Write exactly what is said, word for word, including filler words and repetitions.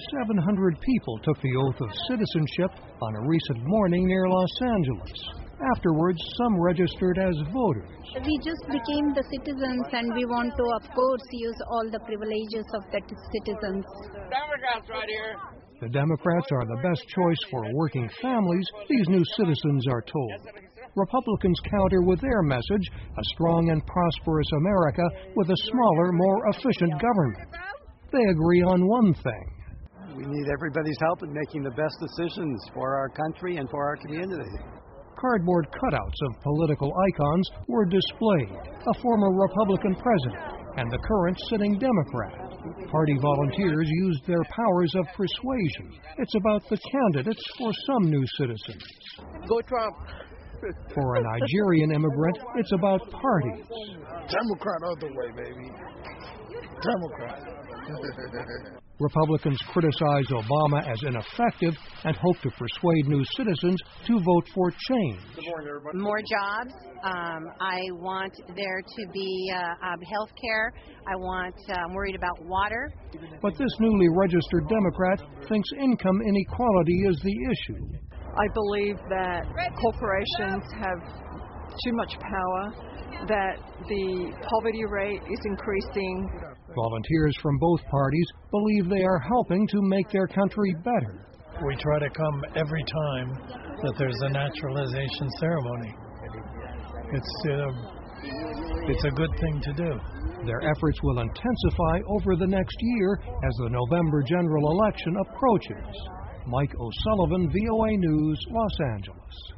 seven hundred people took the oath of citizenship on a recent morning near Los Angeles. Afterwards, some registered as voters. We just became the citizens, and we want to, of course, use all the privileges of the citizens. Democrats right here. The Democrats are the best choice for working families, these new citizens are told. Republicans counter with their message, a strong and prosperous America with a smaller, more efficient government. They agree on one thing. We need everybody's help in making the best decisions for our country and for our community. Cardboard cutouts of political icons were displayed, a former Republican president and the current sitting Democrat. Party volunteers used their powers of persuasion. It's about the candidates for some new citizens. Go Trump. For a Nigerian immigrant, it's about parties. Democrat other way, baby. Democrat. Republicans criticize Obama as ineffective and hope to persuade new citizens to vote for change. More jobs. Um, I want there to be uh, um, health care. I want, uh, I'm worried about water. But this newly registered Democrat thinks income inequality is the issue. I believe that corporations have too much power, that the poverty rate is increasing. Volunteers from both parties believe they are helping to make their country better. We try to come every time that there's a naturalization ceremony. It's, uh, it's a good thing to do. Their efforts will intensify over the next year as the November general election approaches. Mike O'Sullivan, V O A News, Los Angeles.